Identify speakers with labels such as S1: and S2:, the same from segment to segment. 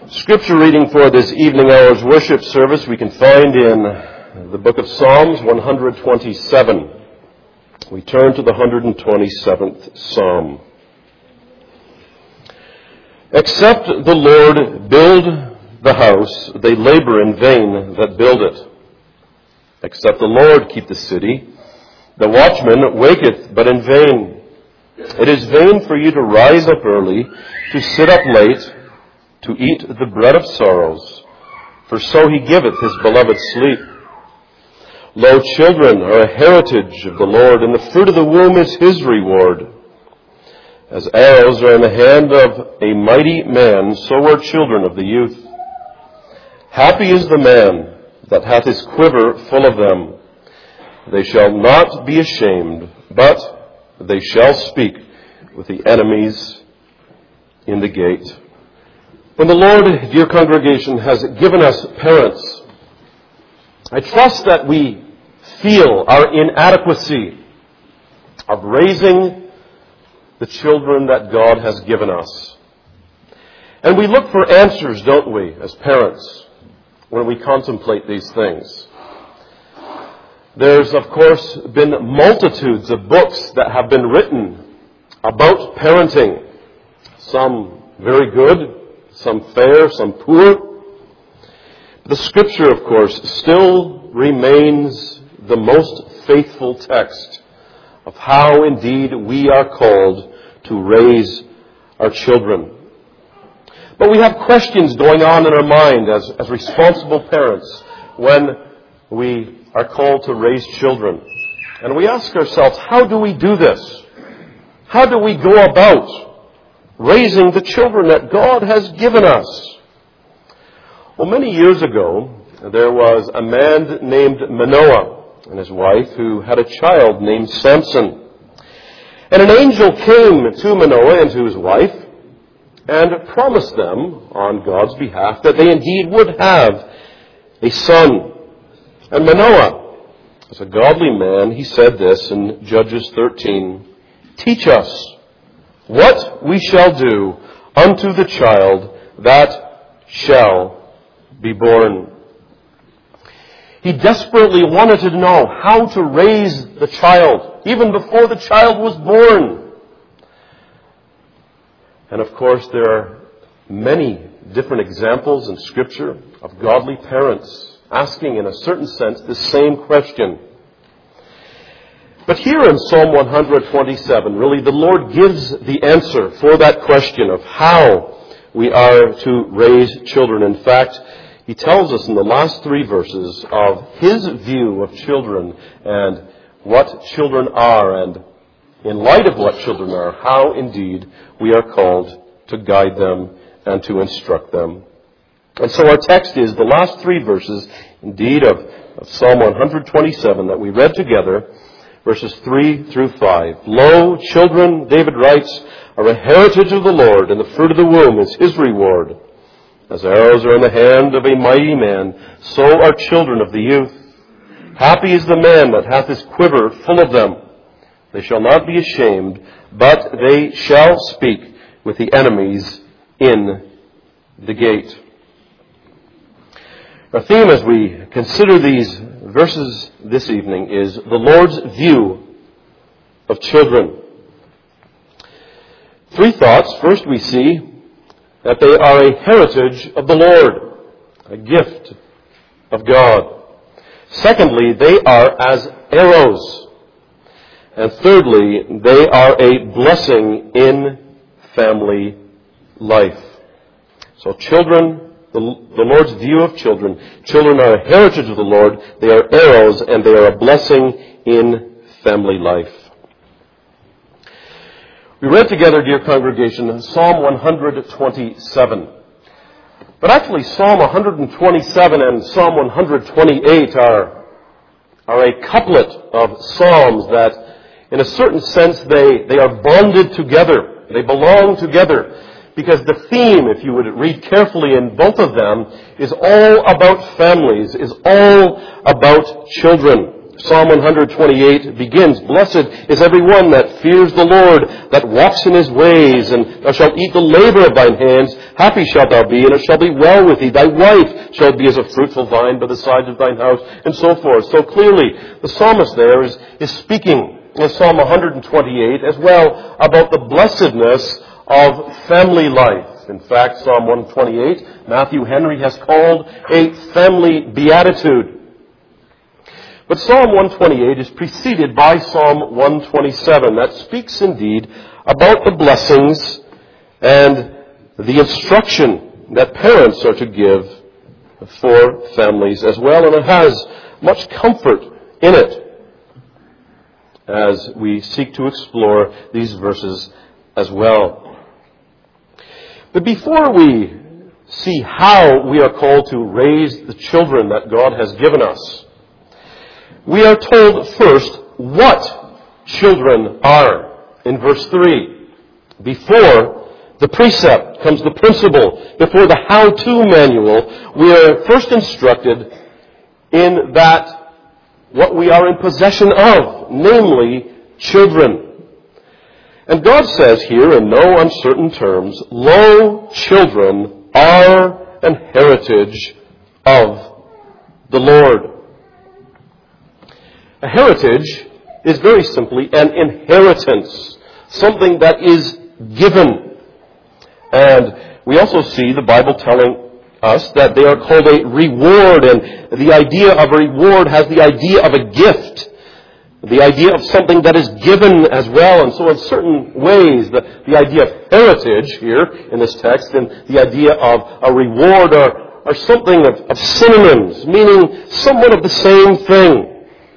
S1: Scripture reading for this evening hour's worship service we can find in the book of Psalms 127. We turn to the 127th Psalm. Except the Lord build the house, they labor in vain that build it. Except the Lord keep the city, the watchman waketh but in vain. It is vain for you to rise up early, to sit up late, to eat the bread of sorrows, for so he giveth his beloved sleep. Lo, children are a heritage of the Lord, and the fruit of the womb is his reward. As arrows are in the hand of a mighty man, so are children of the youth. Happy is the man that hath his quiver full of them. They shall not be ashamed, but they shall speak with the enemies in the gate. When the Lord, dear congregation, has given us parents, I trust that we feel our inadequacy of raising the children that God has given us. And we look for answers, don't we, as parents, when we contemplate these things. There's, of course, been multitudes of books that have been written about parenting. Some very good, some fair, some poor. The Scripture, of course, still remains the most faithful text of how indeed we are called to raise our children. But we have questions going on in our mind as responsible parents when we are called to raise children. And we ask ourselves, how do we do this? How do we go about raising the children that God has given us? Well, many years ago, there was a man named Manoah and his wife who had a child named Samson. And an angel came to Manoah and to his wife and promised them on God's behalf that they indeed would have a son. And Manoah, as a godly man, he said this in Judges 13, "Teach us what we shall do unto the child that shall be born." He desperately wanted to know how to raise the child, even before the child was born. And of course, there are many different examples in Scripture of godly parents asking, in a certain sense, the same question. But here in Psalm 127, really, the Lord gives the answer for that question of how we are to raise children. In fact, he tells us in the last three verses of his view of children and what children are, and in light of what children are, how indeed we are called to guide them and to instruct them. And so our text is the last three verses, indeed, of Psalm 127 that we read together, verses 3 through 5. Lo, children, David writes, are a heritage of the Lord, and the fruit of the womb is his reward. As arrows are in the hand of a mighty man, so are children of the youth. Happy is the man that hath his quiver full of them. They shall not be ashamed, but they shall speak with the enemies in the gate. Our theme as we consider these verses this evening is the Lord's view of children. Three thoughts. First, we see that they are a heritage of the Lord, a gift of God. Secondly, they are as arrows. And thirdly, they are a blessing in family life. So children, the Lord's view of children. Children are a heritage of the Lord. They are arrows, and they are a blessing in family life. We read together, dear congregation, Psalm 127. But actually, Psalm 127 and Psalm 128 are a couplet of psalms that, in a certain sense, they are bonded together. They belong together. Because the theme, if you would read carefully in both of them, is all about families, is all about children. Psalm 128 begins, "Blessed is every one that fears the Lord, that walks in his ways, and thou shalt eat the labor of thine hands. Happy shalt thou be, and it shall be well with thee. Thy wife shall be as a fruitful vine by the sides of thine house," and so forth. So clearly, the psalmist there is speaking in Psalm 128 as well about the blessedness of family life. In fact, Psalm 128, Matthew Henry has called a family beatitude. But Psalm 128 is preceded by Psalm 127 that speaks indeed about the blessings and the instruction that parents are to give for families as well. And it has much comfort in it as we seek to explore these verses as well. But before we see how we are called to raise the children that God has given us, we are told first what children are. In verse 3, before the precept comes the principle. Before the how-to manual, we are first instructed in that what we are in possession of, namely children. And God says here in no uncertain terms, "Lo, children are an heritage of the Lord." A heritage is very simply an inheritance, something that is given. And we also see the Bible telling us that they are called a reward, and the idea of a reward has the idea of a gift, the idea of something that is given as well. And so in certain ways, the idea of heritage here in this text and the idea of a reward are something of synonyms, meaning somewhat of the same thing.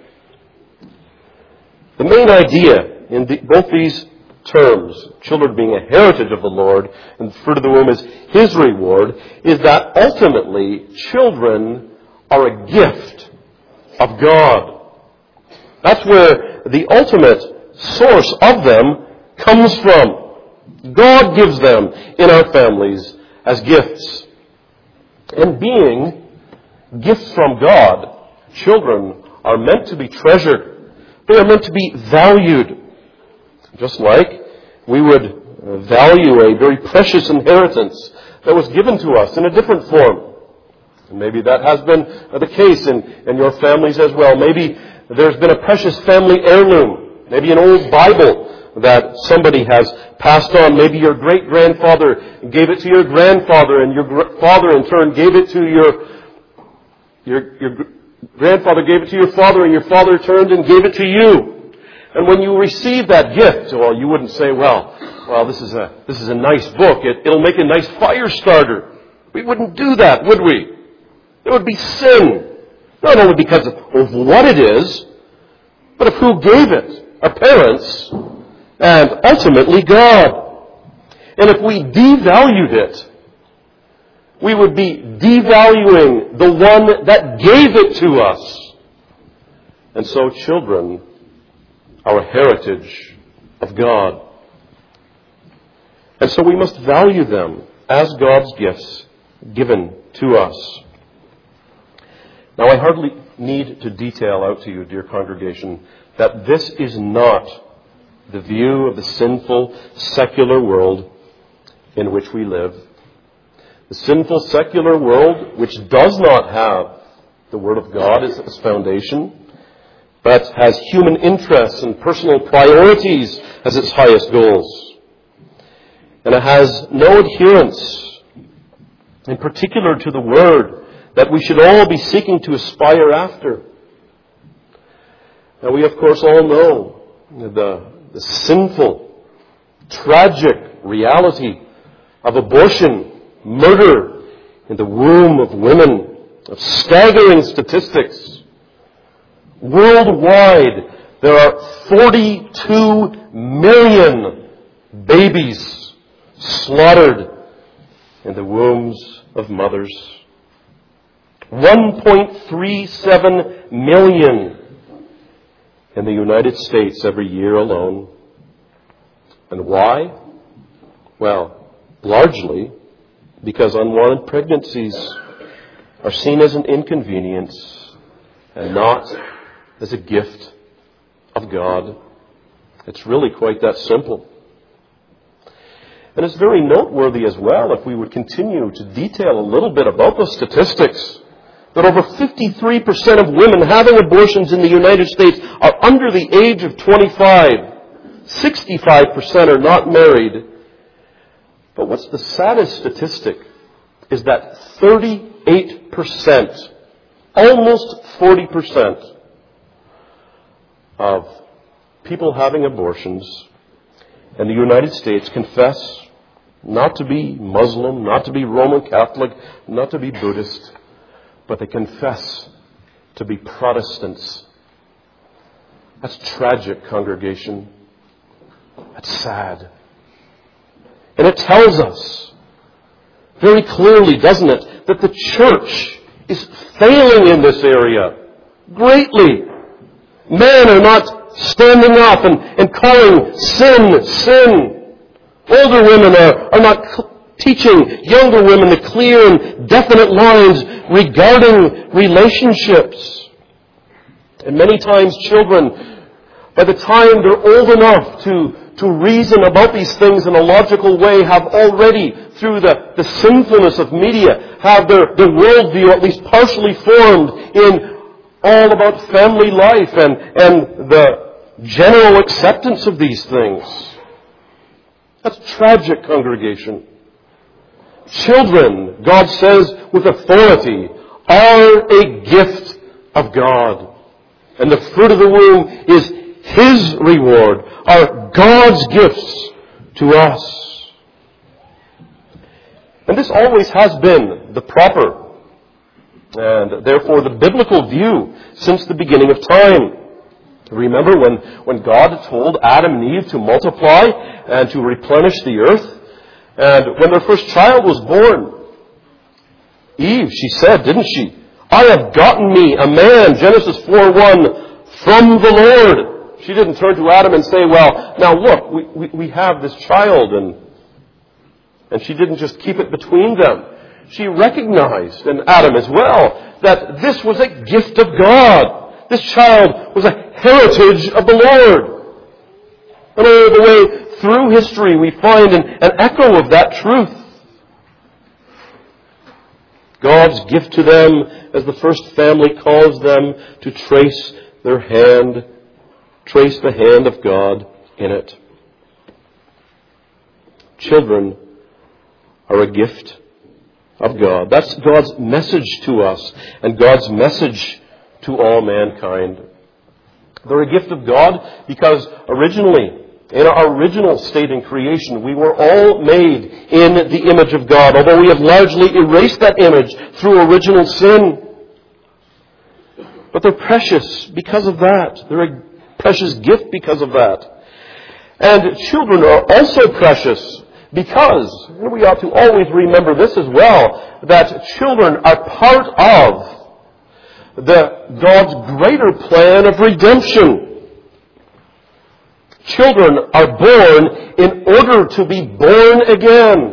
S1: The main idea in both these terms, children being a heritage of the Lord and the fruit of the womb is His reward, is that ultimately children are a gift of God. That's where the ultimate source of them comes from. God gives them in our families as gifts. And being gifts from God, children are meant to be treasured. They are meant to be valued. Just like we would value a very precious inheritance that was given to us in a different form. And maybe that has been the case in your families as well. Maybe there's been a precious family heirloom. Maybe an old Bible that somebody has passed on. Maybe your great-grandfather gave it to your grandfather, and your father in turn gave it to your grandfather gave it to your father, and your father turned and gave it to you. And when you receive that gift, well, you wouldn't say, well, this is a nice book. It'll make a nice fire starter. We wouldn't do that, would we? It would be sin. Not only because of what it is, but of who gave it. Our parents, and ultimately God. And if we devalued it, we would be devaluing the one that gave it to us. And so children are a heritage of God. And so we must value them as God's gifts given to us. Now I hardly need to detail out to you, dear congregation, that this is not the view of the sinful, secular world in which we live. The sinful, secular world, which does not have the Word of God as its foundation, but has human interests and personal priorities as its highest goals. And it has no adherence, in particular to the Word, that we should all be seeking to aspire after. Now we of course all know the sinful, tragic reality of abortion, murder in the womb of women, of staggering statistics. Worldwide, there are 42 million babies slaughtered in the wombs of mothers. 1.37 million in the United States every year alone. And why? Well, largely because unwanted pregnancies are seen as an inconvenience and not as a gift of God. It's really quite that simple. And it's very noteworthy as well, if we would continue to detail a little bit about the statistics, that over 53% of women having abortions in the United States are under the age of 25. 65% are not married. But what's the saddest statistic is that 38%, almost 40% of people having abortions in the United States confess not to be Muslim, not to be Roman Catholic, not to be Buddhist, but they confess to be Protestants. That's tragic, congregation. That's sad. And it tells us very clearly, doesn't it, that the church is failing in this area greatly. Men are not standing up and calling sin, sin. Older women are not teaching younger women the clear and definite lines regarding relationships. And many times children, by the time they're old enough to reason about these things in a logical way, have already, through the sinfulness of media, have their worldview at least partially formed in all about family life and the general acceptance of these things. That's tragic, congregation. Children, God says with authority, are a gift of God. And the fruit of the womb is His reward, are God's gifts to us. And this always has been the proper and therefore the biblical view since the beginning of time. Remember when God told Adam and Eve to multiply and to replenish the earth? And when their first child was born, Eve, she said, didn't she? I have gotten me a man, Genesis 4:1, from the Lord. She didn't turn to Adam and say, well, now look, we have this child. And she didn't just keep it between them. She recognized, and Adam as well, that this was a gift of God. This child was a heritage of the Lord. And all the way through history we find an echo of that truth. God's gift to them, as the first family calls them, to trace the hand of God in it. Children are a gift of God. That's God's message to us and God's message to all mankind. They're a gift of God because originally, in our original state in creation, we were all made in the image of God, although we have largely erased that image through original sin. But they're precious because of that. They're a precious gift because of that. And children are also precious because, and we ought to always remember this as well, that children are part of God's greater plan of redemption. Children are born in order to be born again.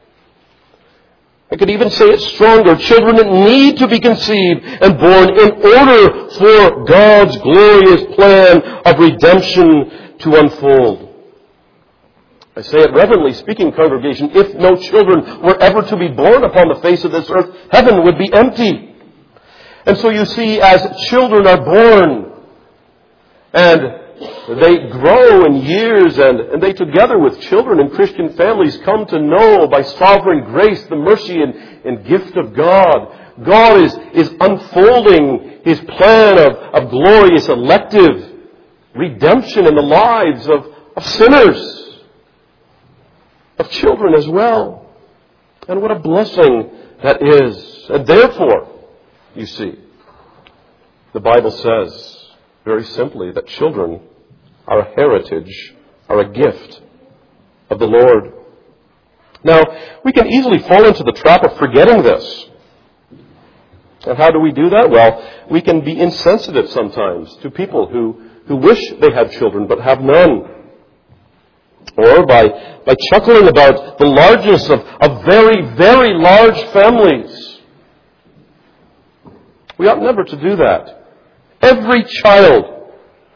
S1: I could even say it stronger. Children need to be conceived and born in order for God's glorious plan of redemption to unfold. I say it reverently speaking, congregation, if no children were ever to be born upon the face of this earth, heaven would be empty. And so you see, as children are born, and they grow in years, and they together with children in Christian families come to know by sovereign grace the mercy and gift of God. God is unfolding His plan of glorious elective redemption in the lives of sinners, of children as well. And what a blessing that is. And therefore, you see, the Bible says very simply that children are a heritage, are a gift of the Lord. Now, we can easily fall into the trap of forgetting this. And how do we do that? Well, we can be insensitive sometimes to people who wish they had children but have none. Or by chuckling about the largeness of very, very large families. We ought never to do that. Every child,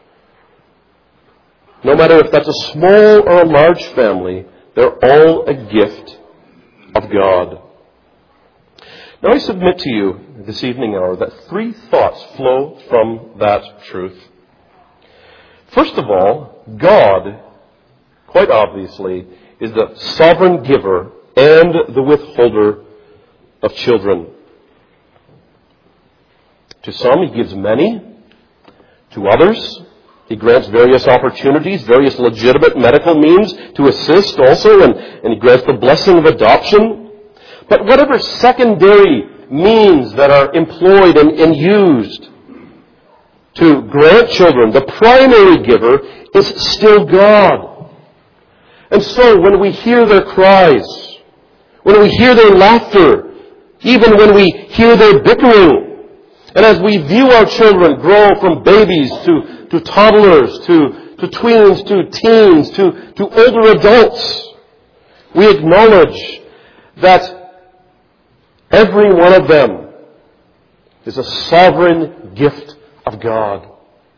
S1: no matter if that's a small or a large family, they're all a gift of God. Now I submit to you this evening hour that three thoughts flow from that truth. First of all, God, quite obviously, is the sovereign giver and the withholder of children. To some, He gives many. To others, He grants various opportunities, various legitimate medical means to assist also, and He grants the blessing of adoption. But whatever secondary means that are employed and used to grant children, the primary giver is still God. And so when we hear their cries, when we hear their laughter, even when we hear their bickering, and as we view our children grow from babies to toddlers, to tweens, to teens, to older adults, we acknowledge that every one of them is a sovereign gift of God.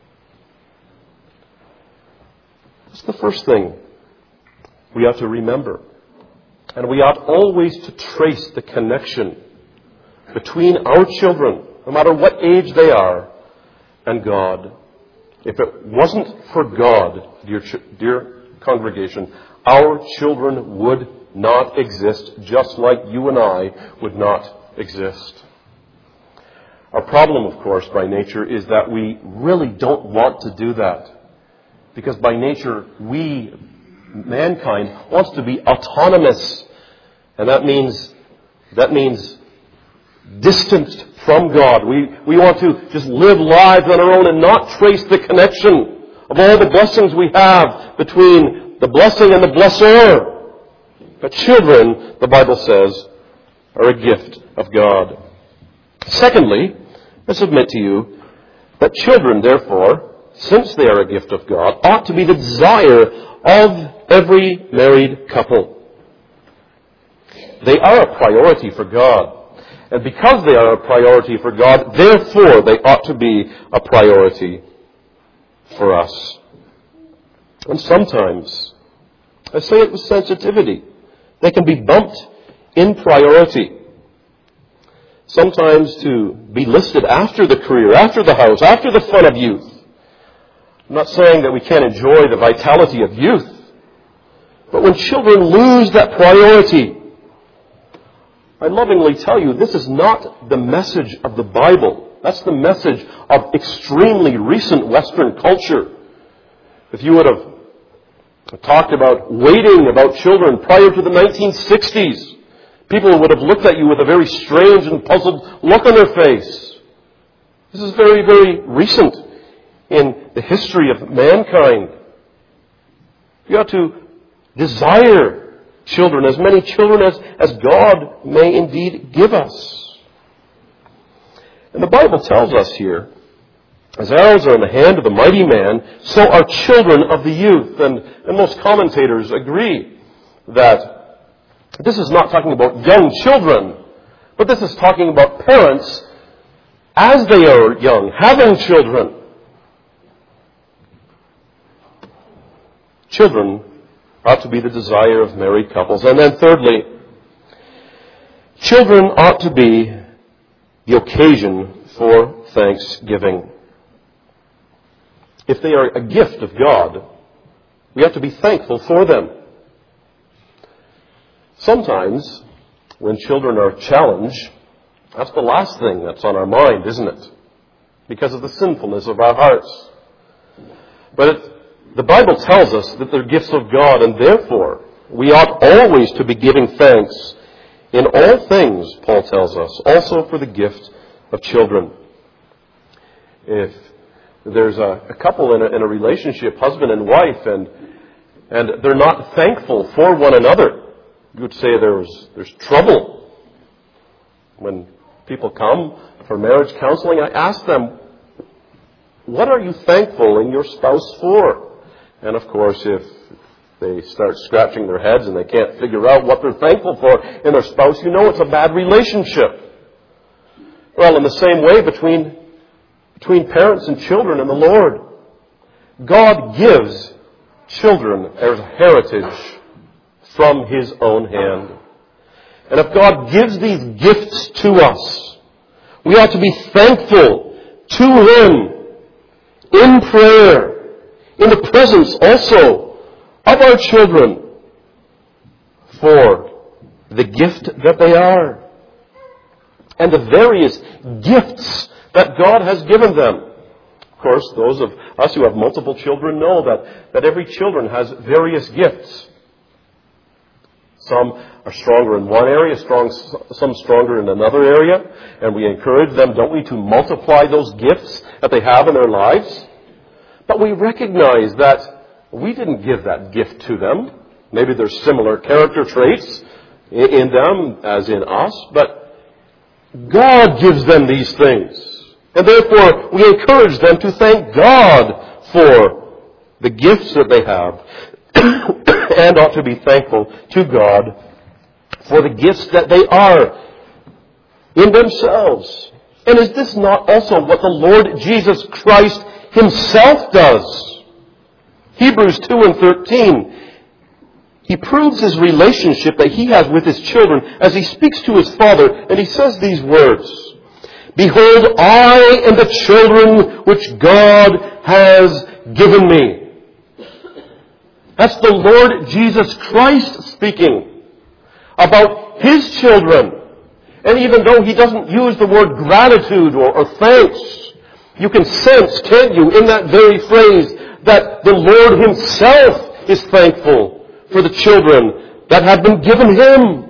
S1: That's the first thing we ought to remember. And we ought always to trace the connection between our children, no matter what age they are, and God. If it wasn't for God, dear congregation, our children would not exist, just like you and I would not exist. Our problem, of course, by nature is that we really don't want to do that. Because by nature, mankind, wants to be autonomous. And that means distanced from God. We want to just live lives on our own and not trace the connection of all the blessings we have between the blessing and the blesser. But children, the Bible says, are a gift of God. Secondly, I submit to you that children, therefore, since they are a gift of God, ought to be the desire of every married couple. They are a priority for God. And because they are a priority for God, therefore they ought to be a priority for us. And sometimes, I say it with sensitivity, they can be bumped in priority. Sometimes to be listed after the career, after the house, after the fun of youth. I'm not saying that we can't enjoy the vitality of youth. But when children lose that priority, I lovingly tell you, this is not the message of the Bible. That's the message of extremely recent Western culture. If you would have talked about waiting about children prior to the 1960s, people would have looked at you with a very strange and puzzled look on their face. This is very, very recent in the history of mankind. You ought to desire children, as many children as God may indeed give us. And the Bible tells us here, as arrows are in the hand of the mighty man, so are children of the youth. And most commentators agree that this is not talking about young children, but this is talking about parents as they are young, having children. Children ought to be the desire of married couples. And then thirdly, children ought to be the occasion for thanksgiving. If they are a gift of God, we have to be thankful for them. Sometimes, when children are challenged, that's the last thing that's on our mind, isn't it? Because of the sinfulness of our hearts. But the Bible tells us that they're gifts of God, and therefore we ought always to be giving thanks in all things, Paul tells us, also for the gift of children. If there's a couple in a relationship, husband and wife, and they're not thankful for one another, you would say there's trouble. When people come for marriage counseling, I ask them, what are you thankful in your spouse for? And of course, if they start scratching their heads and they can't figure out what they're thankful for in their spouse, you know it's a bad relationship. Well, in the same way, between between parents and children and the Lord. God gives children as a heritage from His own hand. And if God gives these gifts to us, we ought to be thankful to Him in prayer, in the presence also of our children, for the gift that they are and the various gifts that God has given them. Of course, those of us who have multiple children know that every children has various gifts. Some are stronger in one area, some stronger in another area, and we encourage them, don't we, to multiply those gifts that they have in their lives. But we recognize that we didn't give that gift to them. Maybe there's similar character traits in them as in us, but God gives them these things. And therefore, we encourage them to thank God for the gifts that they have and ought to be thankful to God for the gifts that they are in themselves. And is this not also what the Lord Jesus Christ Himself does? Hebrews 2:13. He proves His relationship that He has with His children as He speaks to His Father, and He says these words, "Behold, I and the children which God has given me." That's the Lord Jesus Christ speaking about His children. And even though He doesn't use the word gratitude or thanks, you can sense, can't you, in that very phrase, that the Lord Himself is thankful for the children that have been given Him.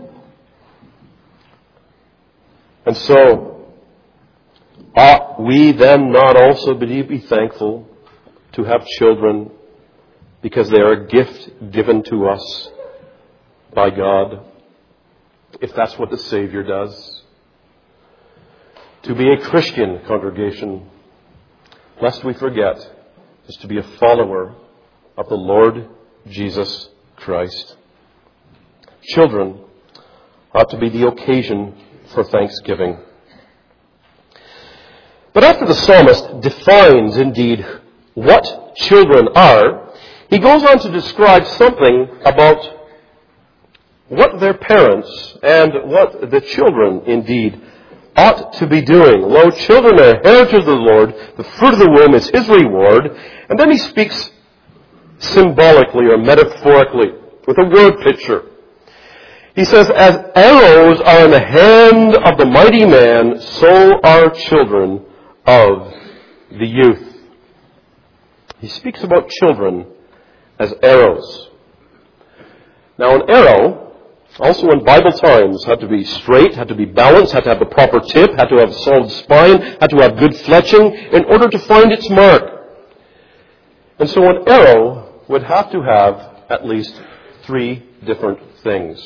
S1: And so, ought we then not also be thankful to have children because they are a gift given to us by God, if that's what the Savior does? To be a Christian, congregation, lest we forget, is to be a follower of the Lord Jesus Christ. Children ought to be the occasion for thanksgiving. But after the psalmist defines indeed what children are, he goes on to describe something about what their parents and what the children indeed ought to be doing. Lo, children are heritage of the Lord, the fruit of the womb is His reward. And then he speaks symbolically or metaphorically with a word picture. He says, as arrows are in the hand of the mighty man, so are children of the youth. He speaks about children as arrows. Now an arrow, also in Bible times, had to be straight, had to be balanced, had to have the proper tip, had to have a solid spine, had to have good fletching in order to find its mark. And so an arrow would have to have at least 3 different things.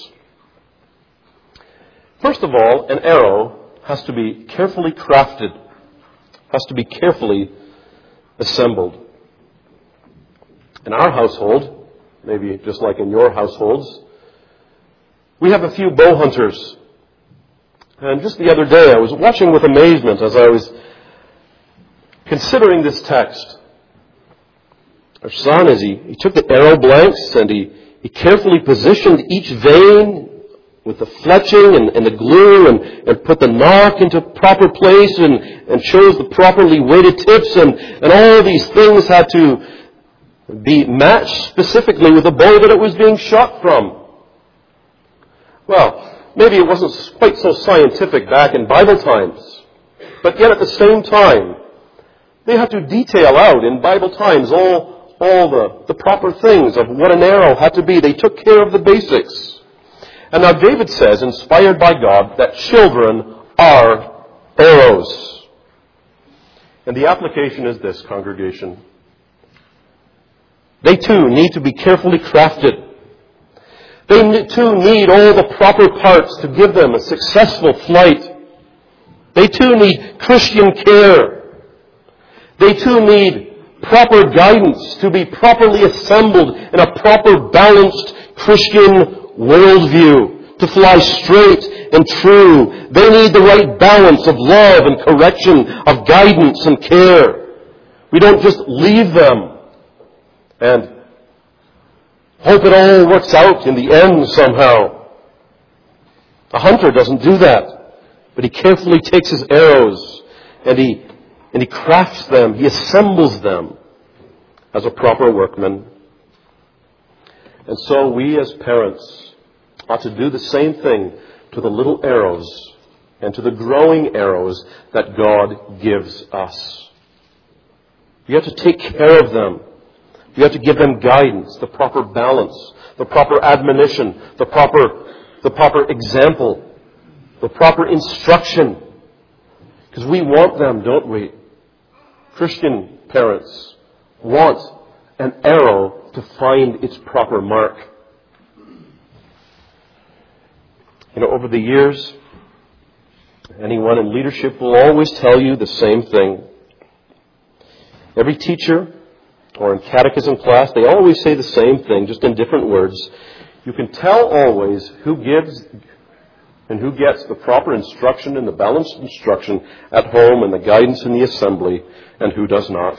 S1: First of all, an arrow has to be carefully crafted, has to be carefully assembled. In our household, maybe just like in your households, we have a few bow hunters. And just the other day, I was watching with amazement as I was considering this text. Our son, as he took the arrow blanks and he carefully positioned each vein with the fletching and the glue and put the nock into proper place and chose the properly weighted tips and all these things had to be matched specifically with the bow that it was being shot from. Well, maybe it wasn't quite so scientific back in Bible times, but yet at the same time, they had to detail out in Bible times all the proper things of what an arrow had to be. They took care of the basics. And now David says, inspired by God, that children are arrows. And the application is this, congregation. They too need to be carefully crafted. They too need all the proper parts to give them a successful flight. They too need Christian care. They too need proper guidance to be properly assembled in a proper balanced Christian worldview, to fly straight and true. They need the right balance of love and correction, of guidance and care. We don't just leave them and hope it all works out in the end somehow. A hunter doesn't do that, but he carefully takes his arrows and he crafts them, he assembles them as a proper workman. And so we as parents ought to do the same thing to the little arrows and to the growing arrows that God gives us. We have to take care of them. We have to give them guidance, the proper balance, the proper admonition, the proper example, the proper instruction. Because we want them, don't we? Christian parents want an arrow to find its proper mark. Over the years, anyone in leadership will always tell you the same thing. Every teacher or in catechism class, they always say the same thing, just in different words. You can tell always who gives and who gets the proper instruction and the balanced instruction at home and the guidance in the assembly, and who does not.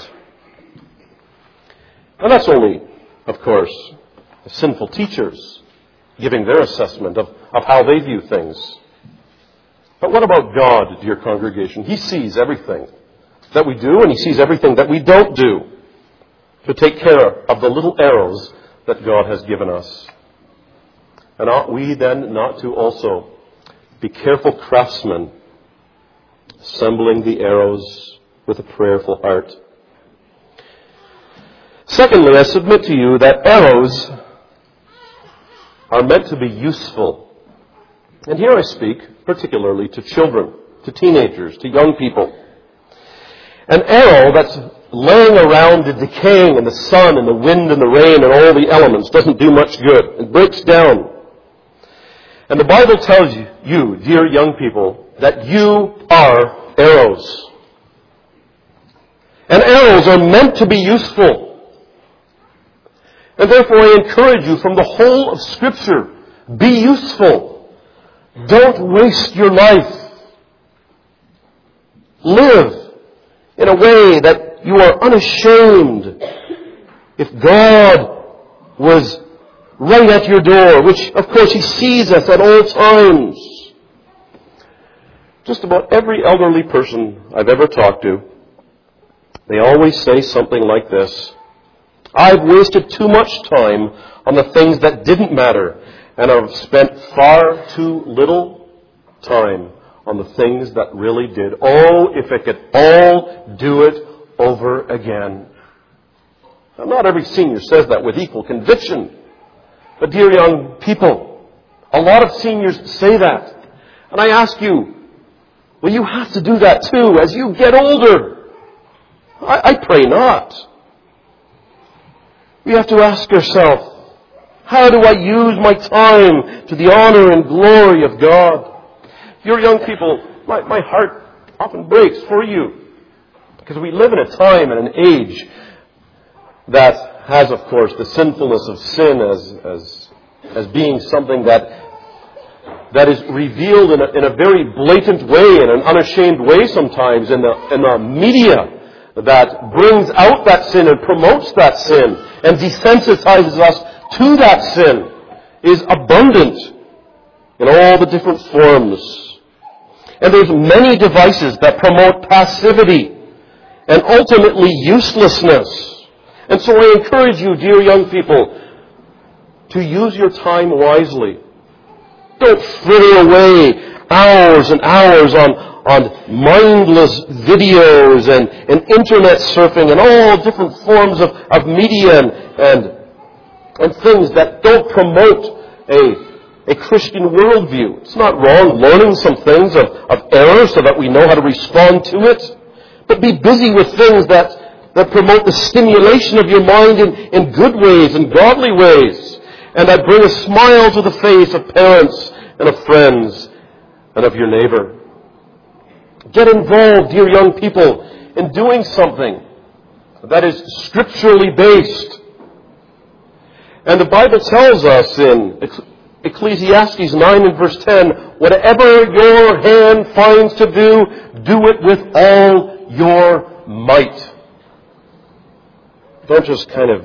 S1: And that's only, of course, the sinful teachers giving their assessment of how they view things. But what about God, dear congregation? He sees everything that we do, and He sees everything that we don't do to take care of the little arrows that God has given us. And ought we then not to also be careful craftsmen, assembling the arrows with a prayerful heart? Secondly, I submit to you that arrows are meant to be useful. And here I speak particularly to children, to teenagers, to young people. An arrow that's laying around and decaying in the sun and the wind and the rain and all the elements doesn't do much good. It breaks down. And the Bible tells you, dear young people, that you are arrows. And arrows are meant to be useful. And therefore I encourage you from the whole of Scripture, be useful. Don't waste your life. Live in a way that you are unashamed. If God was right at your door, which of course He sees us at all times. Just about every elderly person I've ever talked to, they always say something like this: I've wasted too much time on the things that didn't matter, and I've spent far too little time on the things that really did. Oh, if I could all do it over again. Now, not every senior says that with equal conviction. But dear young people, a lot of seniors say that. And I ask you, will you have to do that too as you get older? I pray not. We have to ask ourselves, how do I use my time to the honor and glory of God? Your young people, my heart often breaks for you, because we live in a time and an age that has, of course, the sinfulness of sin as being something that is revealed in a very blatant way, in an unashamed way sometimes in the media that brings out that sin and promotes that sin and desensitizes us to that sin is abundant in all the different forms. And there's many devices that promote passivity and ultimately uselessness. And so I encourage you, dear young people, to use your time wisely. Don't fritter away hours and hours on mindless videos and internet surfing and all different forms of media and things that don't promote a Christian worldview. It's not wrong learning some things of error so that we know how to respond to it. But be busy with things that promote the stimulation of your mind in good ways and godly ways, and that bring a smile to the face of parents and of friends and of your neighbor. Get involved, dear young people, in doing something that is scripturally based. And the Bible tells us in Ecclesiastes 9 and verse 10, Whatever your hand finds to do, do it with all your might. Don't just kind of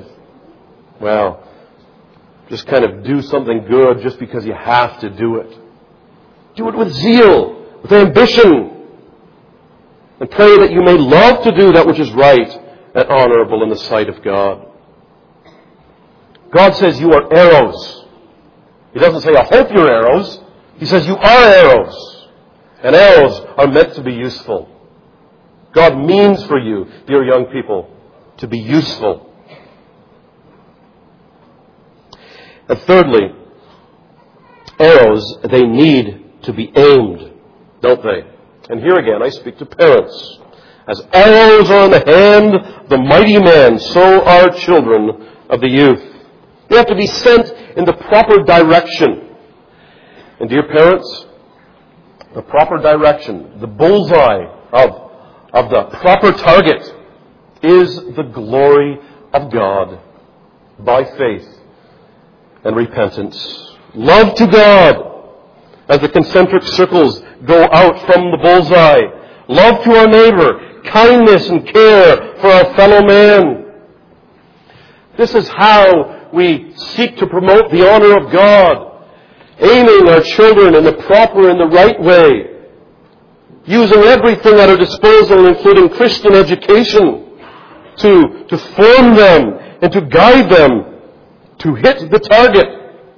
S1: do something good just because you have to do it. Do it with zeal, with ambition, and pray that you may love to do that which is right and honorable in the sight of God. God says you are arrows. He doesn't say, I hope you're arrows. He says you are arrows. And arrows are meant to be useful. God means for you, dear young people, to be useful. And thirdly, arrows, they need to be aimed, don't they? And here again, I speak to parents. As arrows are in the hand of the mighty man, so are children of the youth. They have to be sent in the proper direction. And dear parents, the proper direction, the bullseye of the proper target is the glory of God by faith and repentance. Love to God as the concentric circles go out from the bullseye. Love to our neighbor, kindness and care for our fellow man. This is how we seek to promote the honor of God, aiming our children in the proper and the right way, using everything at our disposal, including Christian education, to form them and to guide them to hit the target.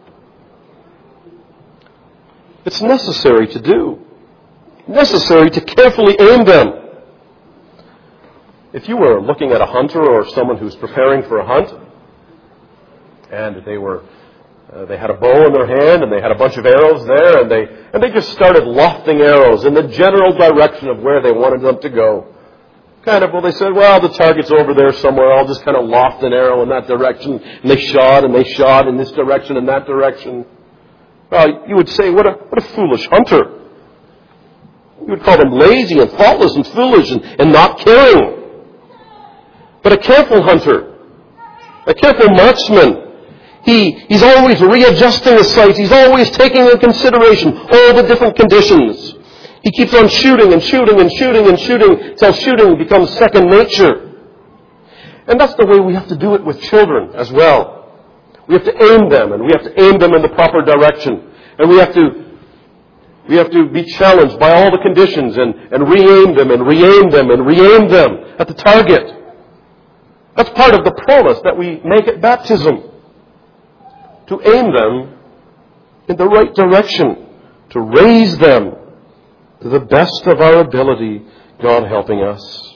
S1: It's necessary to do. Necessary to carefully aim them. If you were looking at a hunter or someone who's preparing for a hunt, and they had a bow in their hand and they had a bunch of arrows there, and they just started lofting arrows in the general direction of where they wanted them to go. They said, well, the target's over there somewhere. I'll just kind of loft an arrow in that direction. And they shot in this direction and that direction. Well, you would say, what a foolish hunter. You would call them lazy and thoughtless and foolish and not caring. But a careful hunter, a careful marksman, he's always readjusting the sight. He's always taking into consideration all the different conditions. He keeps on shooting and shooting and shooting and shooting until shooting becomes second nature. And that's the way we have to do it with children as well. We have to aim them, and we have to aim them in the proper direction. And we have to be challenged by all the conditions and re-aim them and re-aim them and re-aim them at the target. That's part of the promise that we make at baptism. To aim them in the right direction. To raise them to the best of our ability, God helping us.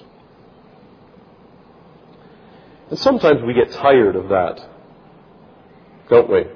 S1: And sometimes we get tired of that, don't we?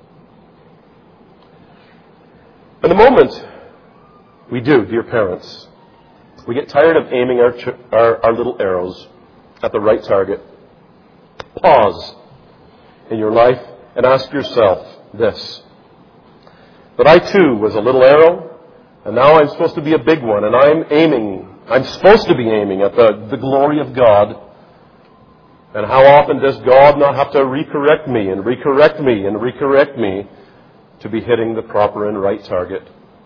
S1: And the moment we do, dear parents, we get tired of aiming our little arrows at the right target. Pause in your life and ask yourself this. That I too was a little arrow, and now I'm supposed to be a big one, and I'm supposed to be aiming at the glory of God. And how often does God not have to recorrect me and recorrect me and recorrect me to be hitting the proper and right target?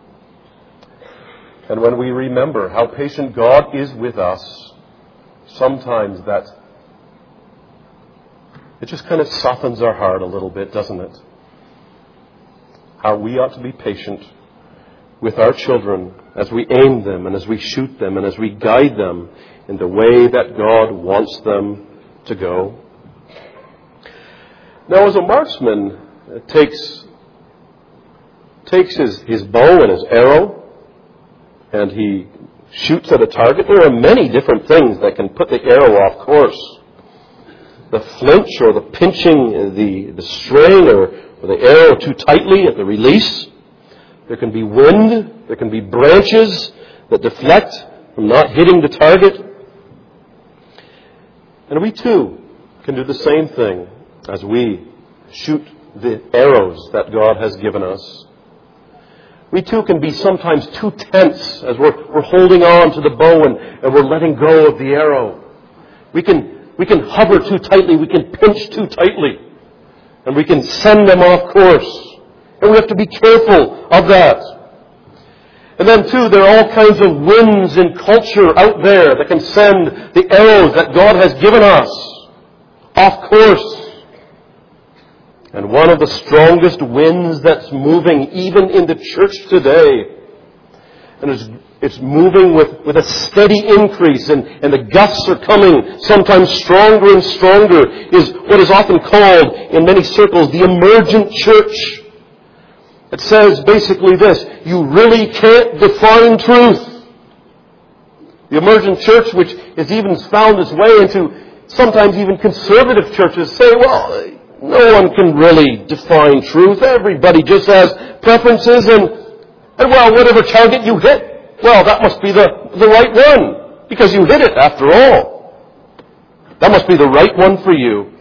S1: And when we remember how patient God is with us, sometimes it just kind of softens our heart a little bit, doesn't it? How we ought to be patient with our children as we aim them and as we shoot them and as we guide them in the way that God wants them to go. Now, as a marksman takes his bow and his arrow and he shoots at a target, there are many different things that can put the arrow off course. The flinch or the pinching the string or the arrow too tightly at the release. There can be wind. There can be branches that deflect from not hitting the target. And we too can do the same thing as we shoot the arrows that God has given us. We too can be sometimes too tense as we're holding on to the bow and we're letting go of the arrow. We can hover too tightly. We can pinch too tightly. And we can send them off course. And we have to be careful of that. And then too, there are all kinds of winds in culture out there that can send the arrows that God has given us off course. And one of the strongest winds that's moving even in the church today, and it's moving with a steady increase, and the gusts are coming sometimes stronger and stronger, is what is often called in many circles the emergent church. It says basically this: you really can't define truth. The emergent church, which has even found its way into sometimes even conservative churches, say, well, no one can really define truth. Everybody just has preferences, and well, whatever target you hit, well, that must be the right one, because you hit it after all. That must be the right one for you.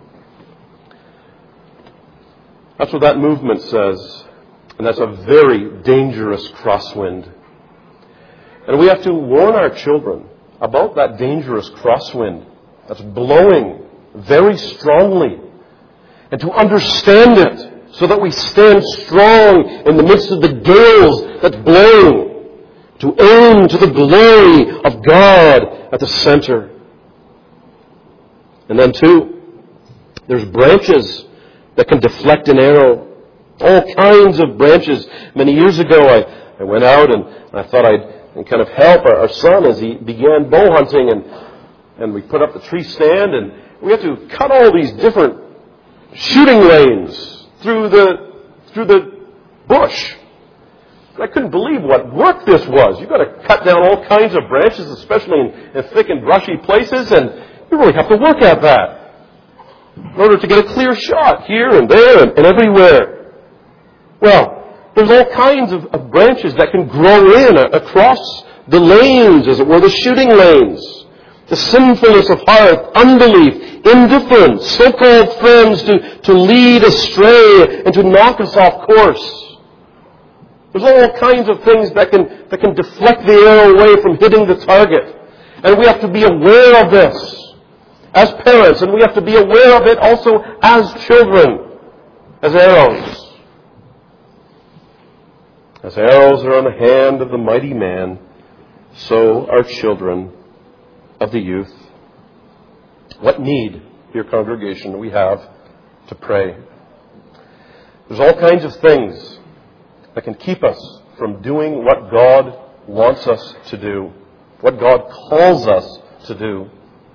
S1: That's what that movement says. And that's a very dangerous crosswind. And we have to warn our children about that dangerous crosswind that's blowing very strongly, and to understand it so that we stand strong in the midst of the gales that's blowing, to aim to the glory of God at the center. And then too, there's branches that can deflect an arrow. All kinds of branches. Many years ago, I went out and I thought I'd kind of help our son as he began bow hunting, and we put up the tree stand, and we had to cut all these different shooting lanes through the bush. I couldn't believe what work this was. You've got to cut down all kinds of branches, especially in thick and brushy places, and you really have to work at that in order to get a clear shot here and there and everywhere. Well, there's all kinds of branches that can grow in across the lanes, as it were, the shooting lanes. The sinfulness of heart, unbelief, indifference, so-called friends to lead astray and to knock us off course. There's all kinds of things that can deflect the arrow away from hitting the target. And we have to be aware of this as parents, and we have to be aware of it also as children, as arrows. As arrows are on the hand of the mighty man, so are children of the youth. What need, dear congregation, we have to pray? There's all kinds of things that can keep us from doing what God wants us to do, what God calls us to do.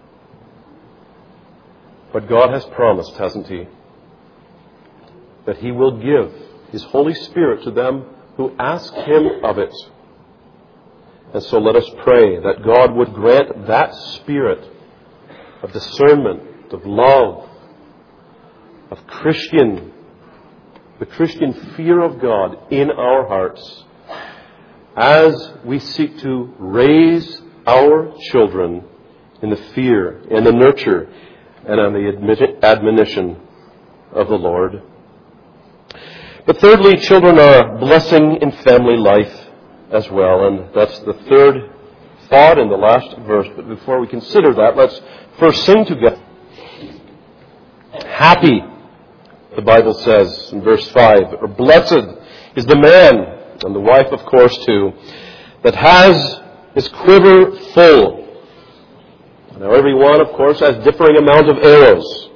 S1: But God has promised, hasn't He, that He will give His Holy Spirit to them who ask Him of it. And so let us pray that God would grant that spirit of discernment, of love, of the Christian fear of God in our hearts as we seek to raise our children in the fear and the nurture and on the admonition of the Lord. But thirdly, children are a blessing in family life as well. And that's the third thought in the last verse. But before we consider that, let's first sing together. Happy, the Bible says in verse 5, or blessed is the man, and the wife of course too, that has his quiver full. Now every one of course has differing amount of arrows.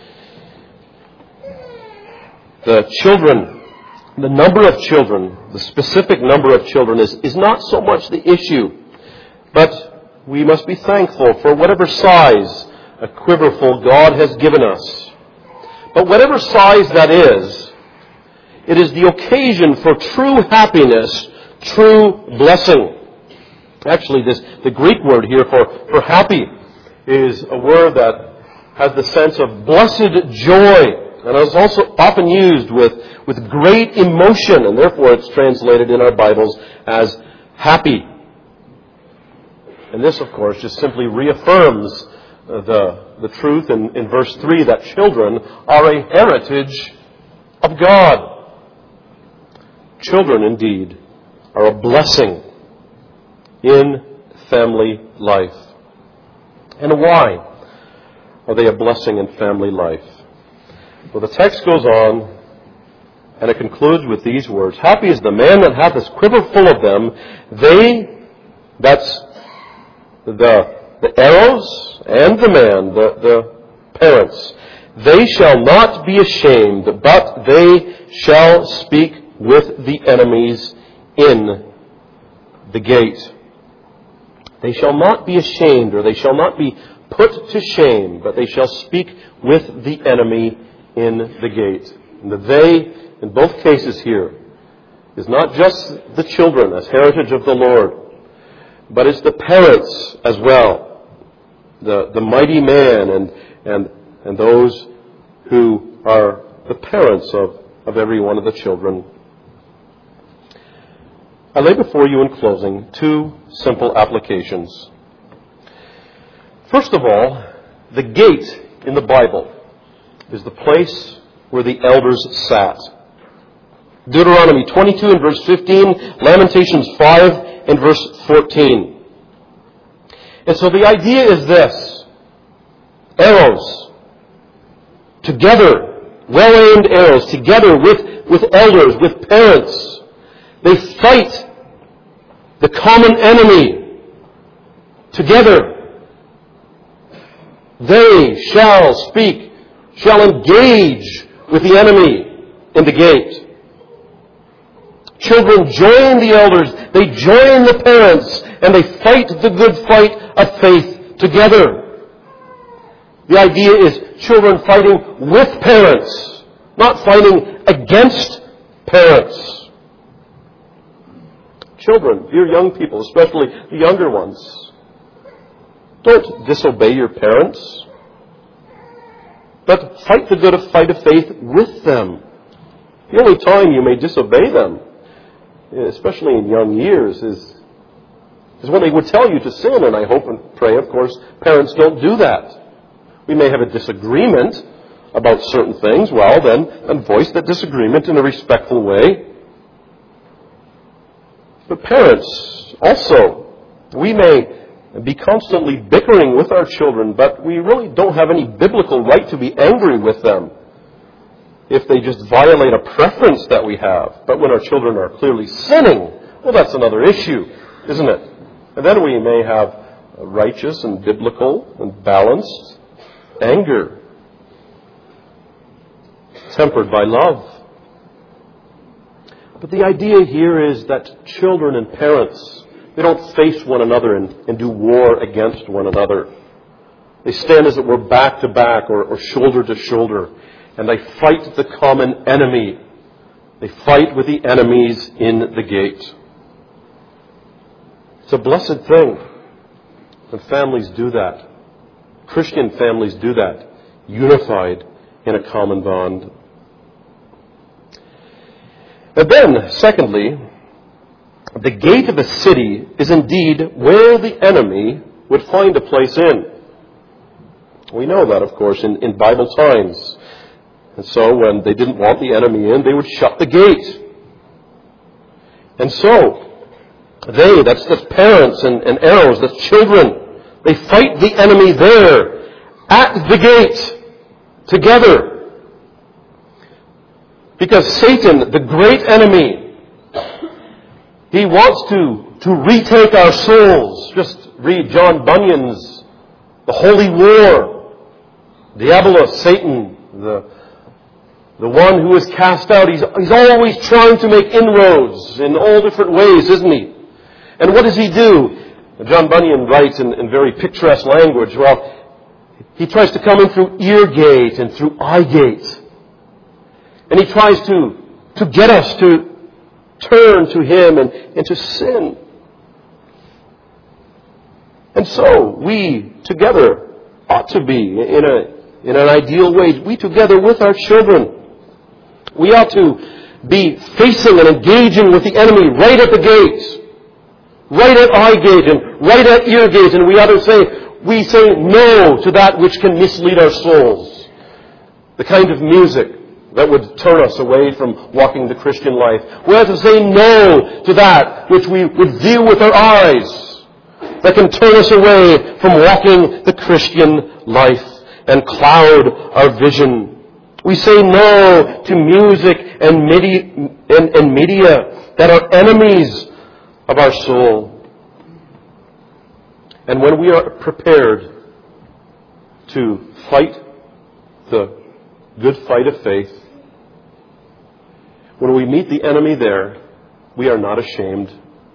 S1: The children, the number of children, the specific number of children is not so much the issue, but we must be thankful for whatever size a quiverful God has given us. But whatever size that is, it is the occasion for true happiness, true blessing. Actually, the Greek word here for happy is a word that has the sense of blessed joy. And it's also often used with great emotion, and therefore it's translated in our Bibles as happy. And this, of course, just simply reaffirms the truth in verse 3 that children are a heritage of God. Children, indeed, are a blessing in family life. And why are they a blessing in family life? Well, the text goes on And it concludes with these words, happy is the man that hath his quiver full of them. That's the arrows and the man, the parents. They shall not be ashamed, but they shall speak with the enemies in the gate. They shall not be ashamed, or they shall not be put to shame, but they shall speak with the enemy in the gate. And the they, in both cases here, is not just the children as heritage of the Lord, but it's the parents as well. The mighty man and those who are the parents of every one of the children. I lay before you in closing 2 simple applications. First of all, the gate in the Bible is the place where the elders sat. Deuteronomy 22 and verse 15, Lamentations 5 and verse 14. And so the idea is this: arrows, together, well-aimed arrows, together with elders, with parents, they fight the common enemy together. They shall speak, shall engage with the enemy in the gate. Children join the elders, they join the parents, and they fight the good fight of faith together. The idea is children fighting with parents, not fighting against parents. Children, dear young people, especially the younger ones, don't disobey your parents, but fight the good fight of faith with them. The only time you may disobey them, especially in young years, is when they would tell you to sin, and I hope and pray, of course, parents don't do that. We may have a disagreement about certain things, well then voice that disagreement in a respectful way. But parents, also, we may be constantly bickering with our children, but we really don't have any biblical right to be angry with them if they just violate a preference that we have. But when our children are clearly sinning, well, that's another issue, isn't it? And then we may have righteous and biblical and balanced anger, tempered by love. But the idea here is that children and parents, they don't face one another and do war against one another. They stand, as it were, back to back or shoulder to shoulder, and they fight the common enemy. They fight with the enemies in the gate. It's a blessed thing when families do that. Christian families do that, unified in a common bond. And then, secondly, the gate of a city is indeed where the enemy would find a place in. We know that, of course, in Bible times. And so when they didn't want the enemy in, they would shut the gate. And so, that's parents and arrows, that's children, they fight the enemy there, at the gate, together. Because Satan, the great enemy, he wants to retake our souls. Just read John Bunyan's The Holy War. Diabolus, Satan, the one who is cast out. He's always trying to make inroads in all different ways, isn't he? And what does he do? John Bunyan writes in very picturesque language. Well, he tries to come in through ear gate and through eye gate. And he tries to get us to turn to him and to sin. And so we together ought to be in an ideal way. We together with our children, we ought to be facing and engaging with the enemy right at the gates, right at eye gate and right at ear gate. And we ought to say no to that which can mislead our souls. The kind of music that would turn us away from walking the Christian life. We have to say no to that which we would view with our eyes, that can turn us away from walking the Christian life and cloud our vision. We say no to music and media that are enemies of our soul. And when we are prepared to fight the good fight of faith, when we meet the enemy there, we are not ashamed.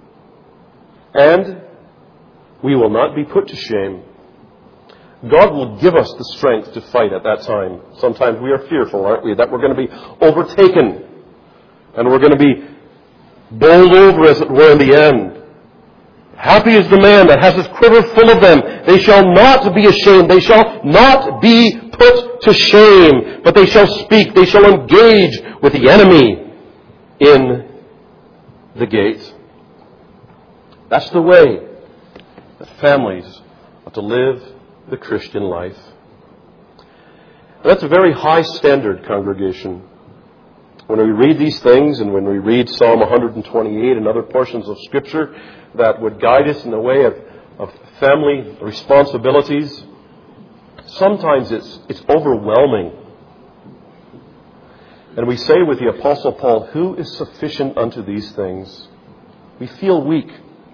S1: And we will not be put to shame. God will give us the strength to fight at that time. Sometimes we are fearful, aren't we, that we're going to be overtaken and we're going to be bowled over, as it were, in the end. Happy is the man that has his quiver full of them. They shall not be ashamed. They shall not be put to shame, but they shall speak. They shall engage with the enemy in the gate. That's the way that families are to live the Christian life. And that's a very high standard, congregation. When we read these things, and when we read Psalm 128 and other portions of Scripture that would guide us in the way of family responsibilities, sometimes it's overwhelming. And we say with the Apostle Paul, who is sufficient unto these things? We feel weak.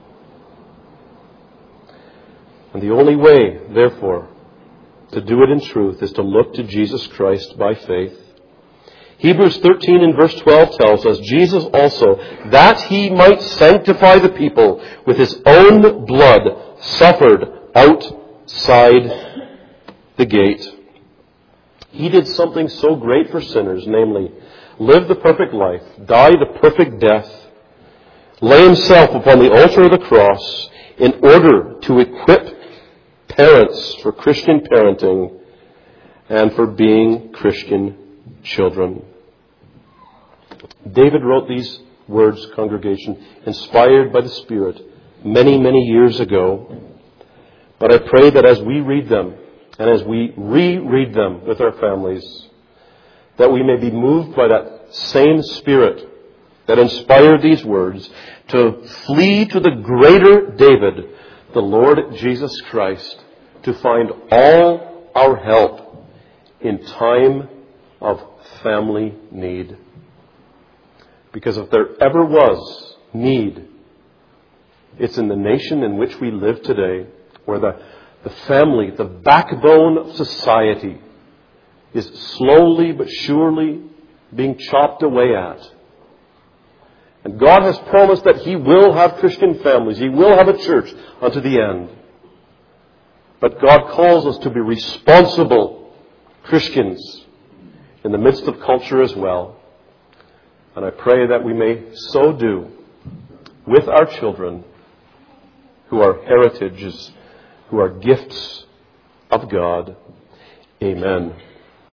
S1: And the only way, therefore, to do it in truth is to look to Jesus Christ by faith. Hebrews 13 and verse 12 tells us, Jesus also, that he might sanctify the people with his own blood, suffered outside the gate. He did something so great for sinners, namely, live the perfect life, die the perfect death, lay himself upon the altar of the cross in order to equip parents for Christian parenting and for being Christian children. David wrote these words, congregation, inspired by the Spirit many, many years ago. But I pray that as we read them and as we reread them with our families, that we may be moved by that same Spirit that inspired these words to flee to the greater David, the Lord Jesus Christ, to find all our help in time of family need. Because if there ever was need, it's in the nation in which we live today, where the family, the backbone of society, is slowly but surely being chopped away at. And God has promised that He will have Christian families. He will have a church unto the end. But God calls us to be responsible Christians in the midst of culture as well. And I pray that we may so do with our children, who are heritages, who are gifts of God. Amen.